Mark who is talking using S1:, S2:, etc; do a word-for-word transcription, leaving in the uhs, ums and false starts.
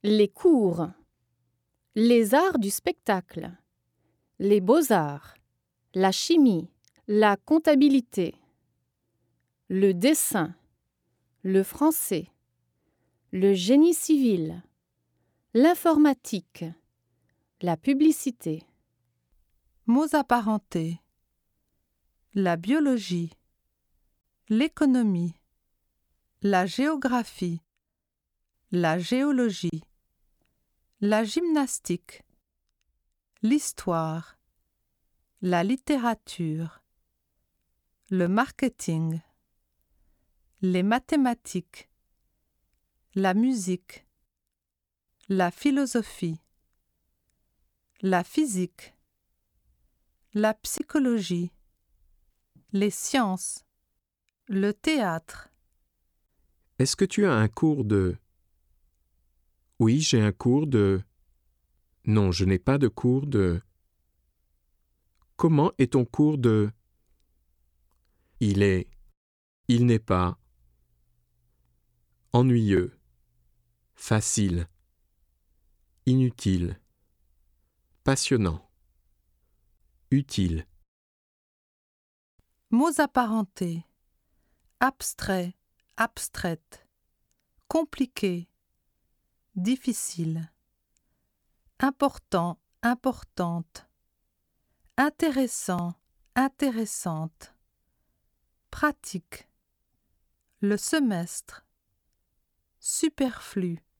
S1: les cours, les arts du spectacle, les beaux-arts, la chimie, la comptabilité, le dessin, le français, le génie civil, l'informatique, la publicité.
S2: Mots apparentés. La biologie, l'économie, la géographie, la géologie, la gymnastique, l'histoire, la littérature, le marketing, les mathématiques, la musique, la philosophie, la physique, la psychologie, les sciences, le théâtre.
S3: Est-ce que tu as un cours de... Oui, j'ai un cours de... Non, je n'ai pas de cours de... Comment est ton cours de... Il est... Il n'est pas... Ennuyeux. Facile. Inutile. Passionnant. Utile.
S2: Mots apparentés. Abstrait, abstraite. Compliqué. Difficile. Important, importante. Intéressant, intéressante. Pratique. Le semestre. Superflu.